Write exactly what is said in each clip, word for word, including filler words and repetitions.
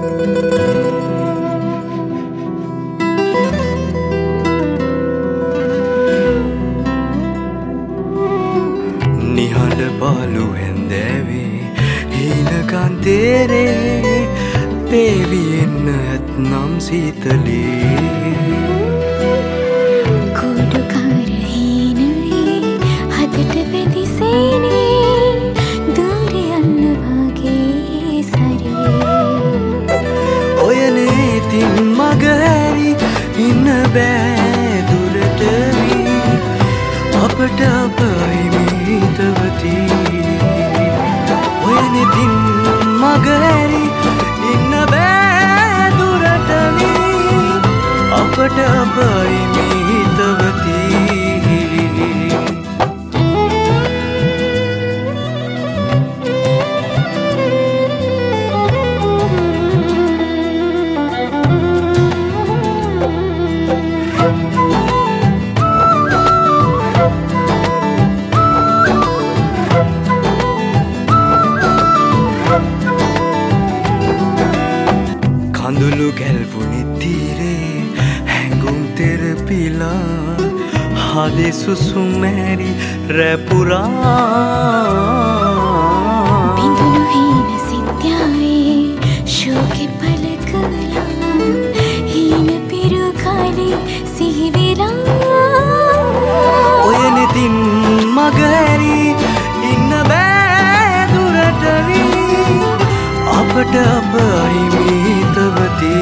නිහඬ පාලු හැන්දෑවේ හීනකන් තේරේ පේවි එන්න ඇත්නම් සීතලේ කුඩුකාර හීනයේ හදට වෙදිසේනේ දුර යන්න වගේ සරේ ඔයනේ තින් මග හැරි ඉන්න බෑ දුරට වී අපට අපයි හිතවති ඔයනේ තින් මග හැරි ඉන්න බෑ දුරට වී අපට අපයි හිතවති කඳුළු ගැල්වුනි තීරේ හැඟුම් තෙරපිලා හදේ සුසුම් මැරි රැපුරා බිඳුණු හීන සිත්යාවේ ශෝකෙ පල කළා හීන පිරු කාලේ සිහිවෙලා ඔයනේ තින් මග හැරි ඉන්න බෑ දුරට වී අපට අපයි හිතවති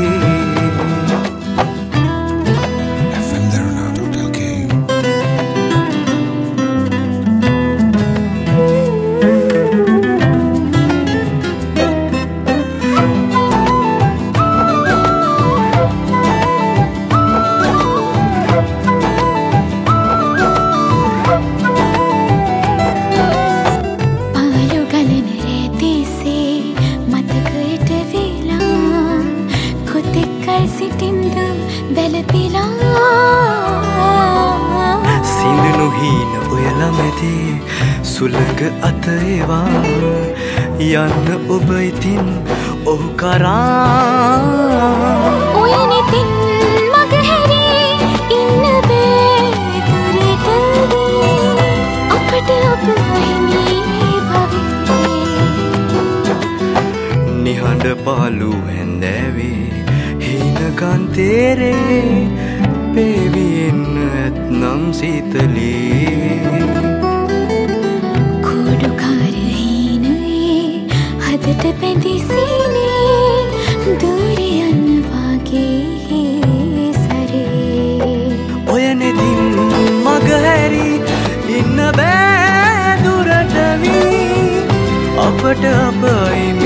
සිඳුණු හීන ඔයලා මැදි සුළඟ අත ඒවා යන්න ඔබ ඉතින් ඔහු කරා ඔයනේ තින් මග හැරි ඉන්න බෑ දුරට වී අපට අපයි භවයේ නිහඬ පාලු හැන්දෑවේ හීනකන් තේරේ පේවි එන්න ඇත්නම් සීතලේ කුඩුකාර හීනයේ හදට බැඳිසේනේ දුර යන්න වගේ සරේ ඔයනේ තින් මග හැරි ඉන්න බෑ දුරට වී අපට අපයි